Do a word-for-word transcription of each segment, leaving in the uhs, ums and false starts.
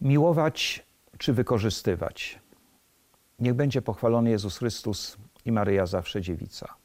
Miłować czy wykorzystywać? Niech będzie pochwalony Jezus Chrystus i Maryja zawsze dziewica.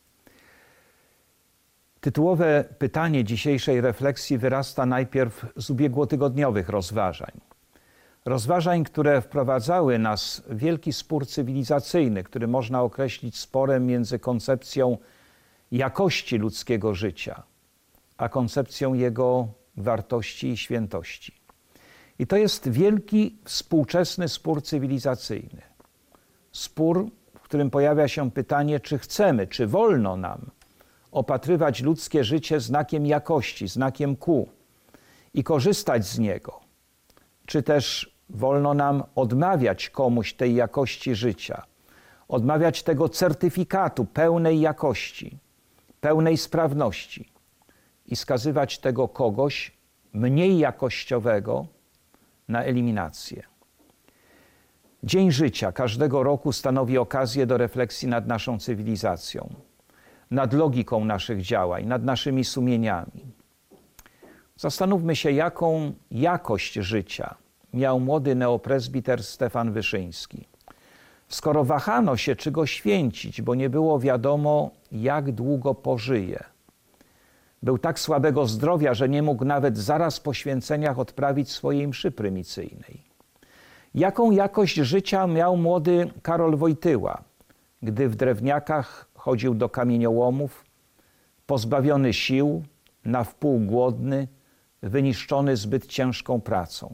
Tytułowe pytanie dzisiejszej refleksji wyrasta najpierw z ubiegłotygodniowych rozważań. Rozważań, które wprowadzały nas w wielki spór cywilizacyjny, który można określić sporem między koncepcją jakości ludzkiego życia, a koncepcją jego wartości i świętości. I to jest wielki, współczesny spór cywilizacyjny. Spór, w którym pojawia się pytanie, czy chcemy, czy wolno nam opatrywać ludzkie życie znakiem jakości, znakiem ku i korzystać z niego. Czy też wolno nam odmawiać komuś tej jakości życia, odmawiać tego certyfikatu pełnej jakości, pełnej sprawności i skazywać tego kogoś mniej jakościowego na eliminację. Dzień życia każdego roku stanowi okazję do refleksji nad naszą cywilizacją, nad logiką naszych działań, nad naszymi sumieniami. Zastanówmy się, jaką jakość życia miał młody neopresbiter Stefan Wyszyński. Skoro wahano się, czy go święcić, bo nie było wiadomo, jak długo pożyje. Był tak słabego zdrowia, że nie mógł nawet zaraz po święceniach odprawić swojej mszy prymicyjnej. Jaką jakość życia miał młody Karol Wojtyła, gdy w Drewniakach chodził do kamieniołomów, pozbawiony sił, na wpół głodny, wyniszczony zbyt ciężką pracą.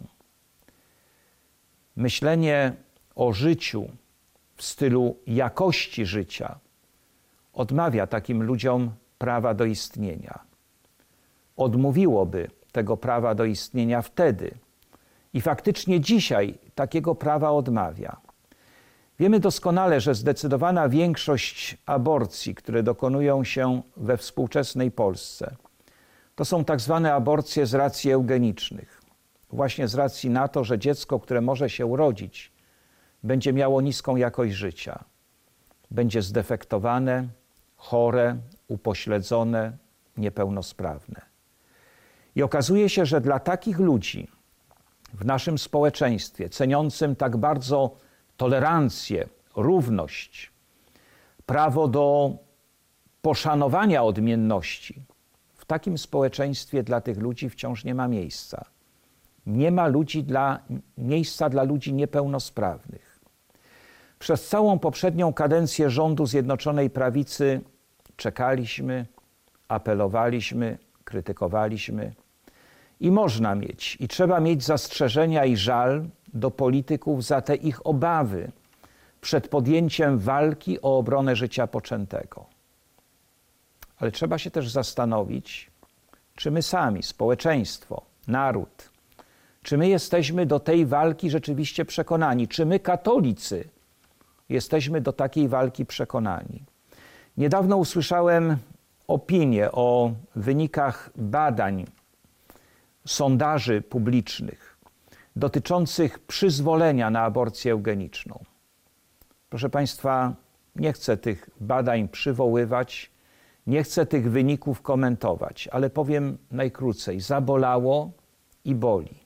Myślenie o życiu w stylu jakości życia odmawia takim ludziom prawa do istnienia. Odmówiłoby tego prawa do istnienia wtedy i faktycznie dzisiaj takiego prawa odmawia. Wiemy doskonale, że zdecydowana większość aborcji, które dokonują się we współczesnej Polsce, to są tak zwane aborcje z racji eugenicznych. Właśnie z racji na to, że dziecko, które może się urodzić, będzie miało niską jakość życia. Będzie zdefektowane, chore, upośledzone, niepełnosprawne. I okazuje się, że dla takich ludzi w naszym społeczeństwie, ceniącym tak bardzo tolerancję, równość, prawo do poszanowania odmienności, w takim społeczeństwie dla tych ludzi wciąż nie ma miejsca. Nie ma ludzi dla, miejsca dla ludzi niepełnosprawnych. Przez całą poprzednią kadencję rządu Zjednoczonej Prawicy czekaliśmy, apelowaliśmy, krytykowaliśmy i można mieć, i trzeba mieć zastrzeżenia i żal do polityków za te ich obawy przed podjęciem walki o obronę życia poczętego. Ale trzeba się też zastanowić, czy my sami, społeczeństwo, naród, czy my jesteśmy do tej walki rzeczywiście przekonani, czy my, katolicy, jesteśmy do takiej walki przekonani. Niedawno usłyszałem opinię o wynikach badań, sondaży publicznych dotyczących przyzwolenia na aborcję eugeniczną. Proszę Państwa, nie chcę tych badań przywoływać, nie chcę tych wyników komentować, ale powiem najkrócej, zabolało i boli.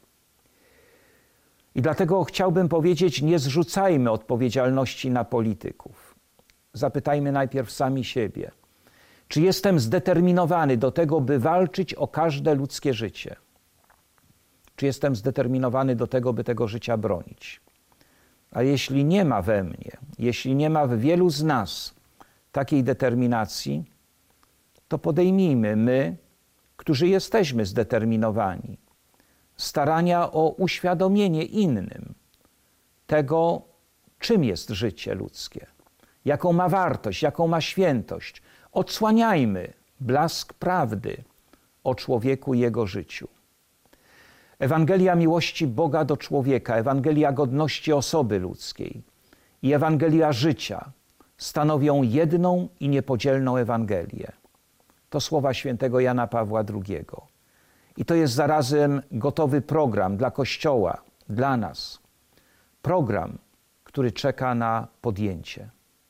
I dlatego chciałbym powiedzieć, nie zrzucajmy odpowiedzialności na polityków. Zapytajmy najpierw sami siebie, czy jestem zdeterminowany do tego, by walczyć o każde ludzkie życie? Czy jestem zdeterminowany do tego, by tego życia bronić? A jeśli nie ma we mnie, jeśli nie ma w wielu z nas takiej determinacji, to podejmijmy my, którzy jesteśmy zdeterminowani, starania o uświadomienie innym tego, czym jest życie ludzkie, jaką ma wartość, jaką ma świętość. Odsłaniajmy blask prawdy o człowieku i jego życiu. Ewangelia miłości Boga do człowieka, Ewangelia godności osoby ludzkiej i Ewangelia życia stanowią jedną i niepodzielną Ewangelię. To słowa świętego Jana Pawła drugiego. I to jest zarazem gotowy program dla Kościoła, dla nas. Program, który czeka na podjęcie.